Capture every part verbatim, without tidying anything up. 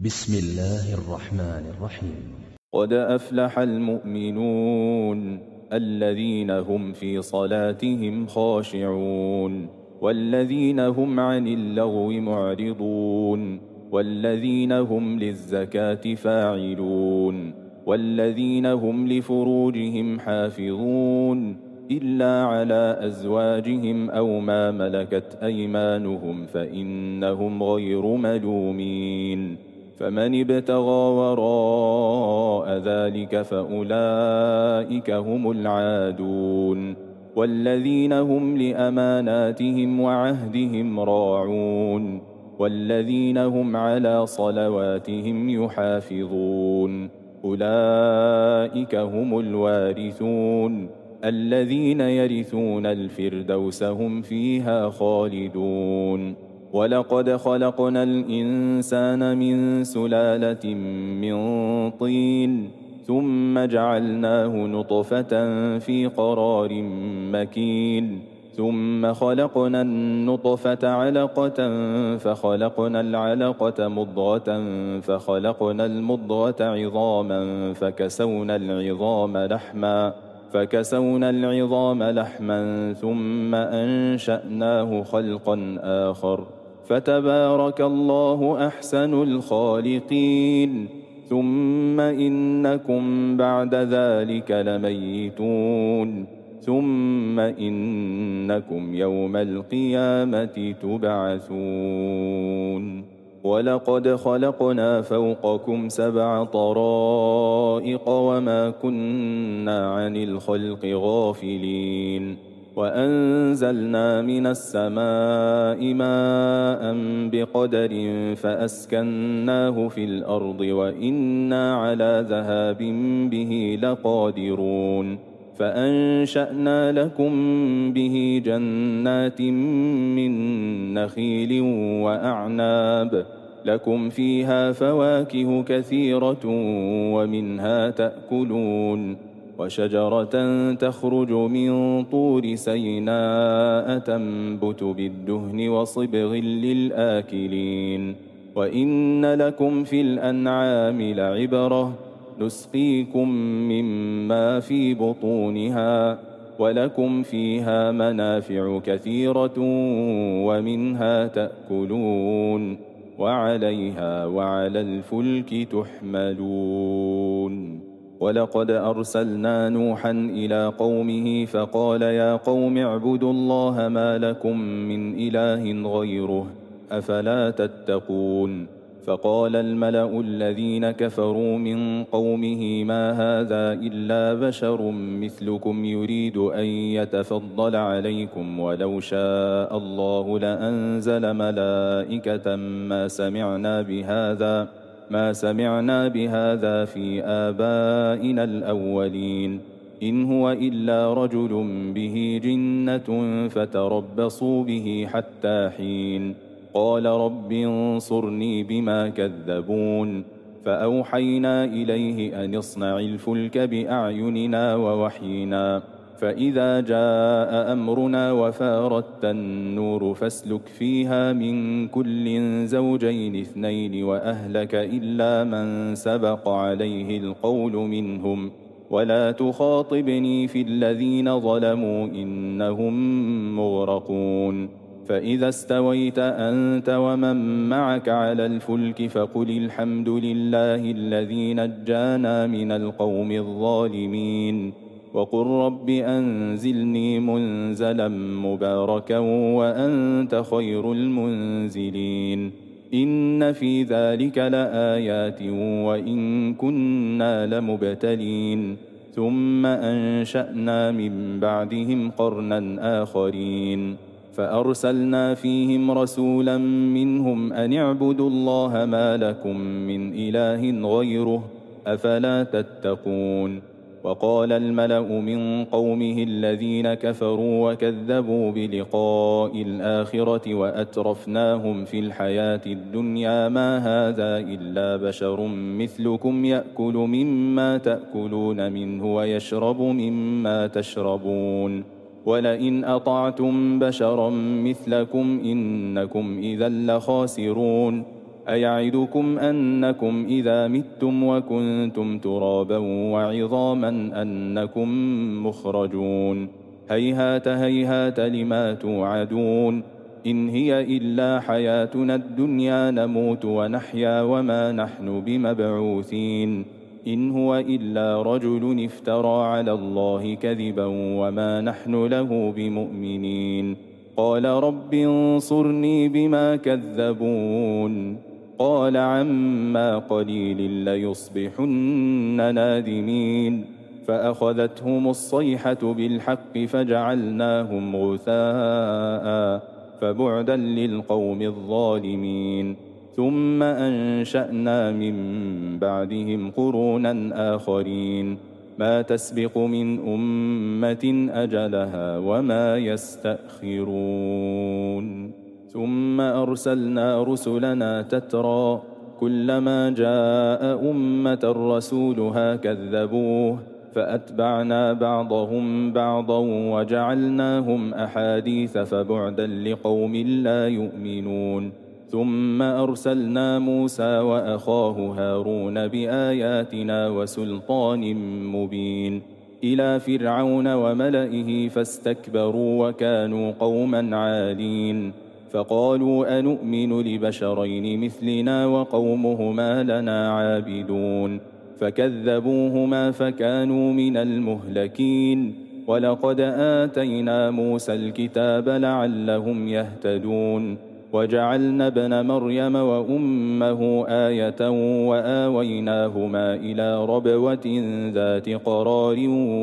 بسم الله الرحمن الرحيم. قد أفلح المؤمنون الذين هم في صلاتهم خاشعون والذين هم عن اللغو معرضون والذين هم للزكاة فاعلون والذين هم لفروجهم حافظون إلا على أزواجهم أو ما ملكت أيمانهم فإنهم غير ملومين. فمن ابتغى وراء ذلك فأولئك هم العادون والذين هم لأماناتهم وعهدهم راعون والذين هم على صلواتهم يحافظون أولئك هم الوارثون الذين يرثون الفردوس هم فيها خالدون. ولقد خلقنا الإنسان من سلالة من طين ثم جعلناه نطفة في قرار مكين ثم خلقنا النطفة علقة فخلقنا العلقة مضغة فخلقنا المضغة عظاما فكسونا العظام لحما فكسونا العظام لحما ثم أنشأناه خلقا آخر فتبارك الله أحسن الخالقين. ثم إنكم بعد ذلك لميتون ثم إنكم يوم القيامة تبعثون. ولقد خلقنا فوقكم سبع طرائق وما كنا عن الخلق غافلين وأنزلنا من السماء ماء بقدر فأسكناه في الأرض وإنا على ذهاب به لقادرون. فأنشأنا لكم به جنات من نخيل وأعناب لكم فيها فواكه كثيرة ومنها تأكلون وشجرة تخرج من طور سيناء تنبت بالدهن وصبغ للآكلين. وإن لكم في الأنعام لعبرة نسقيكم مما في بطونها ولكم فيها منافع كثيرة ومنها تأكلون وعليها وعلى الفلك تحملون. ولقد أرسلنا نوحا إلى قومه فقال يا قوم اعبدوا الله ما لكم من إله غيره أفلا تتقون. فقال الملأ الذين كفروا من قومه ما هذا إلا بشر مثلكم يريد أن يتفضل عليكم ولو شاء الله لأنزل ملائكة ما سمعنا بهذا ما سمعنا بهذا في آبائنا الأولين إن هو إلا رجل به جنة فتربصوا به حتى حين. قال رب انصرني بما كذبون. فأوحينا إليه أن اصنع الفلك بأعيننا ووحينا فإذا جاء أمرنا وفارت النور فاسلك فيها من كل زوجين اثنين وأهلك إلا من سبق عليه القول منهم ولا تخاطبني في الذين ظلموا إنهم مغرقون. فإذا استويت أنت ومن معك على الفلك فقل الحمد لله الذي نجانا من القوم الظالمين وقل رب أنزلني منزلا مباركا وأنت خير المنزلين. إن في ذلك لآيات وإن كنا لمبتلين. ثم أنشأنا من بعدهم قرنا آخرين فأرسلنا فيهم رسولا منهم أن اعبدوا الله ما لكم من إله غيره أفلا تتقون. وقال الملأ من قومه الذين كفروا وكذبوا بلقاء الآخرة وأترفناهم في الحياة الدنيا ما هذا إلا بشر مثلكم يأكل مما تأكلون منه ويشرب مما تشربون ولئن أطعتم بشرا مثلكم إنكم إذا لخاسرون. أيعدكم أنكم إذا متم وكنتم ترابا وعظاما أنكم مخرجون هيهات هيهات لما توعدون إن هي إلا حياتنا الدنيا نموت ونحيا وما نحن بمبعوثين إن هو إلا رجل افترى على الله كذبا وما نحن له بمؤمنين قال رب انصرني بما كذبون قال عما قليل ليصبحن نادمين فأخذتهم الصيحة بالحق فجعلناهم غثاء فبعدا للقوم الظالمين ثم أنشأنا من بعدهم قرونا آخرين ما تسبق من أمة أجلها وما يستأخرون ثم أرسلنا رسلنا تترى كلما جاء أمة رسولها كذبوه فأتبعنا بعضهم بعضا وجعلناهم أحاديث فبعدا لقوم لا يؤمنون ثم أرسلنا موسى وأخاه هارون بآياتنا وسلطان مبين إلى فرعون وملئه فاستكبروا وكانوا قوما عالين فقالوا أنؤمن لبشرين مثلنا وقومهما لنا عابدون فكذبوهما فكانوا من المهلكين ولقد آتينا موسى الكتاب لعلهم يهتدون وجعلنا ابن مريم وأمه آية وآويناهما إلى ربوة ذات قرار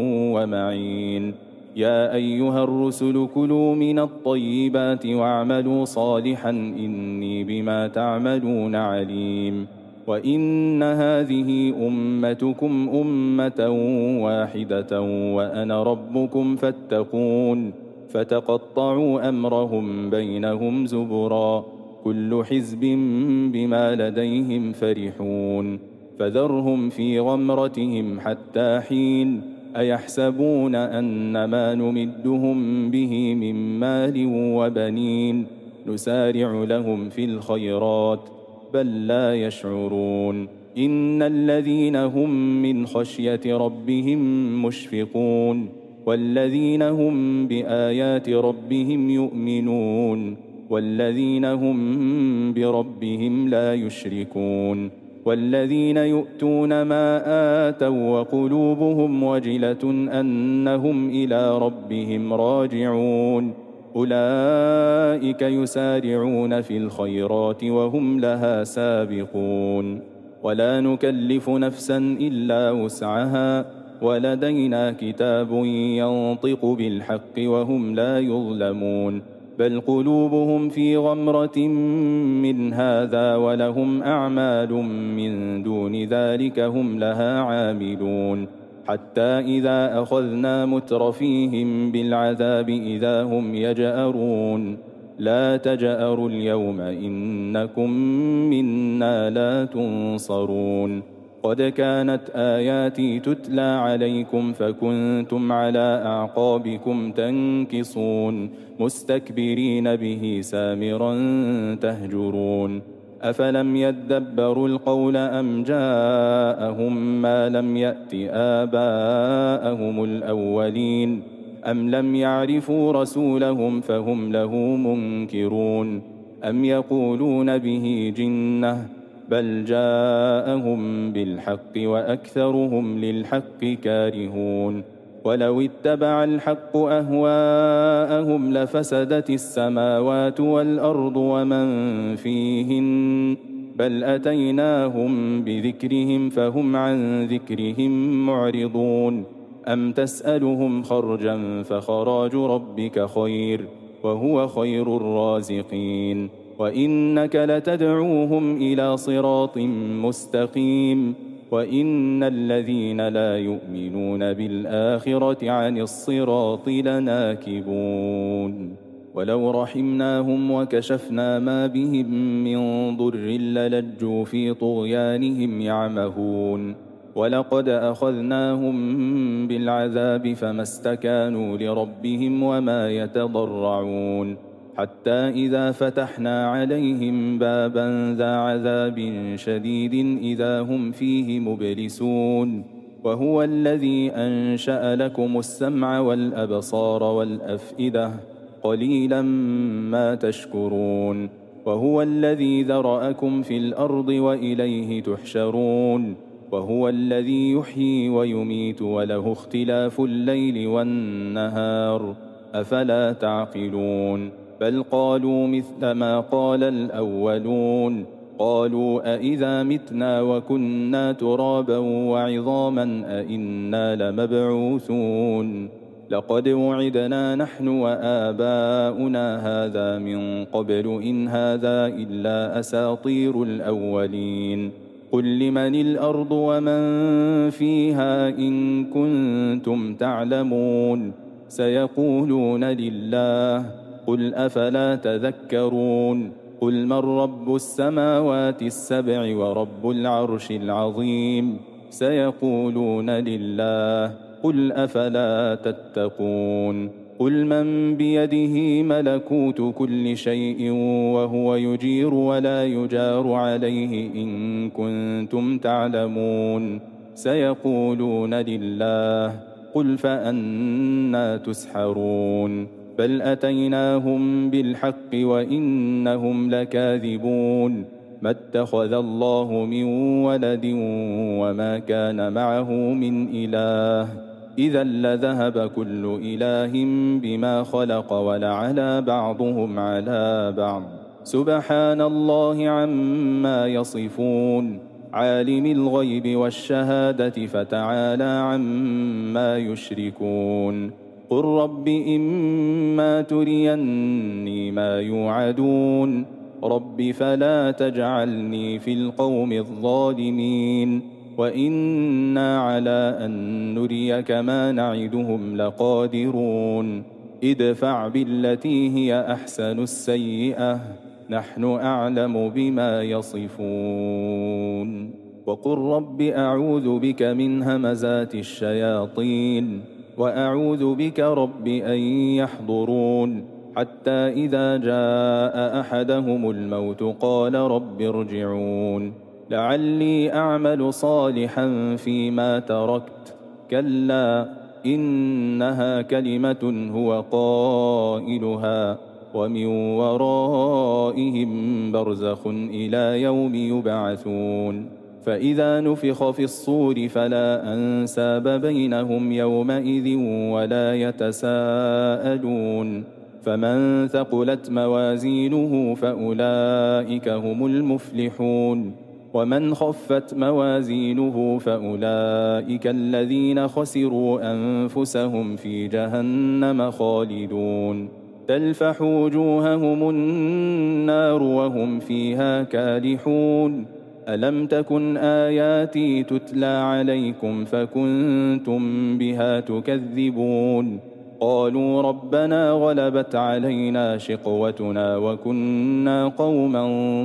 ومعين يا أيها الرسل كلوا من الطيبات واعملوا صالحا إني بما تعملون عليم وإن هذه أمتكم أمة واحدة وأنا ربكم فاتقون فتقطعوا أمرهم بينهم زبرا كل حزب بما لديهم فرحون فذرهم في غمرتهم حتى حين أيحسبون أن ما نمدهم به من مال وبنين نسارع لهم في الخيرات بل لا يشعرون إن الذين هم من خشية ربهم مشفقون والذين هم بآيات ربهم يؤمنون والذين هم بربهم لا يشركون والذين يؤتون ما آتوا وقلوبهم وجلة أنهم إلى ربهم راجعون أولئك يسارعون في الخيرات وهم لها سابقون ولا نكلف نفسا إلا وسعها ولدينا كتاب ينطق بالحق وهم لا يظلمون بل قلوبهم في غمرة من هذا ولهم أعمال من دون ذلك هم لها عاملون حتى إذا أخذنا مترفيهم بالعذاب إذا هم يجأرون لا تجأروا اليوم إنكم منا لا تنصرون قد كانت آياتي تتلى عليكم فكنتم على أعقابكم تنكصون مستكبرين به سامرا تهجرون أفلم يدبروا القول أم جاءهم ما لم يأت آباءهم الأولين أم لم يعرفوا رسولهم فهم له منكرون أم يقولون به جنة بل جاءهم بالحق وأكثرهم للحق كارهون ولو اتبع الحق أهواءهم لفسدت السماوات والأرض ومن فيهن بل أتيناهم بذكرهم فهم عن ذكرهم معرضون أم تسألهم خرجا فخراج ربك خير وهو خير الرازقين وإنك لتدعوهم إلى صراط مستقيم وإن الذين لا يؤمنون بالآخرة عن الصراط لناكبون ولو رحمناهم وكشفنا ما بهم من ضر للجوا في طغيانهم يعمهون ولقد أخذناهم بالعذاب فما استكانوا لربهم وما يتضرعون حتى إذا فتحنا عليهم بابا ذا عذاب شديد إذا هم فيه مبلسون وهو الذي أنشأ لكم السمع والأبصار والأفئدة قليلا ما تشكرون وهو الذي ذرأكم في الأرض وإليه تحشرون وهو الذي يحيي ويميت وله اختلاف الليل والنهار أفلا تعقلون بل قالوا مثل ما قال الأولون قالوا أإذا متنا وكنا ترابا وعظاما أإنا لمبعوثون لقد وعدنا نحن وآباؤنا هذا من قبل إن هذا إلا أساطير الأولين قل لمن الأرض ومن فيها إن كنتم تعلمون سيقولون لله قل أفلا تذكرون قل من رب السماوات السبع ورب العرش العظيم سيقولون لله قل أفلا تتقون قل من بيده ملكوت كل شيء وهو يجير ولا يجار عليه إن كنتم تعلمون سيقولون لله قل فأنى تسحرون بل أتيناهم بالحق وإنهم لكاذبون ما اتخذ الله من ولد وما كان معه من إله إذا لذهب كل إله بما خلق ولعلى بعضهم على بعض سبحان الله عما يصفون عالم الغيب والشهادة فتعالى عما يشركون قل رب إما تريني ما يوعدون رب فلا تجعلني في القوم الظالمين وإنا على أن نريك ما نعدهم لقادرون ادفع بالتي هي أحسن السيئة نحن أعلم بما يصفون وقل رب أعوذ بك من همزات الشياطين وأعوذ بك رب أن يحضرون حتى إذا جاء أحدهم الموت قال رب ارجعون لعلي أعمل صالحا فيما تركت كلا إنها كلمة هو قائلها ومن ورائهم برزخ إلى يوم يبعثون فإذا نفخ في الصور فلا أنساب بينهم يومئذ ولا يتساءلون فمن ثقلت موازينه فأولئك هم المفلحون ومن خفت موازينه فأولئك الذين خسروا أنفسهم في جهنم خالدون تلفح وجوههم النار وهم فيها كالحون ألم تكن آياتي تتلى عليكم فكنتم بها تكذبون قالوا ربنا غلبت علينا شقوتنا وكنا قوما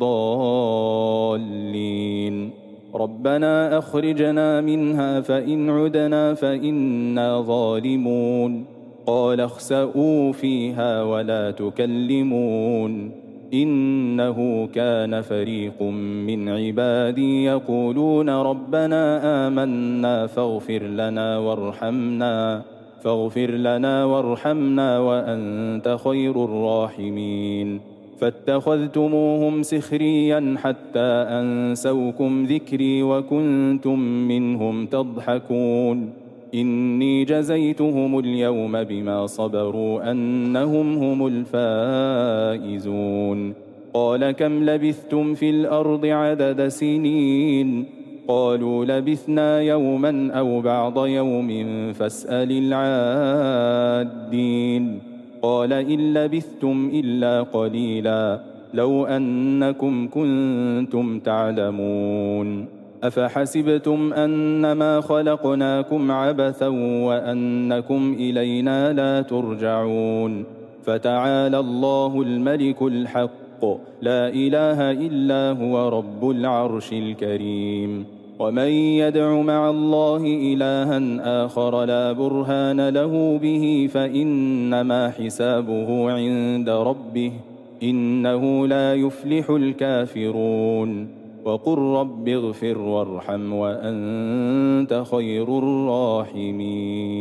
ضالين ربنا أخرجنا منها فإن عدنا فإنا ظالمون قال اخسئوا فيها ولا تكلمون إنه كان فريق من عبادي يقولون ربنا آمنا فاغفر لنا وارحمنا فاغفر لنا وارحمنا وأنت خير الراحمين فاتخذتموهم سخريا حتى أنسوكم ذكري وكنتم منهم تضحكون إني جزيتهم اليوم بما صبروا أنهم هم الفائزون قال كم لبثتم في الأرض عدد سنين قالوا لبثنا يوما أو بعض يوم فاسأل العادين قال إن لبثتم إلا قليلا لو أنكم كنتم تعلمون أفحسبتم أنما خلقناكم عبثا وأنكم إلينا لا ترجعون فتعالى الله الملك الحق لا إله إلا هو رب العرش الكريم ومن يدع مع الله إلها آخر لا برهان له به فإنما حسابه عند ربه إنه لا يفلح الكافرون وقل رب اغفر وارحم وأنت خير الراحمين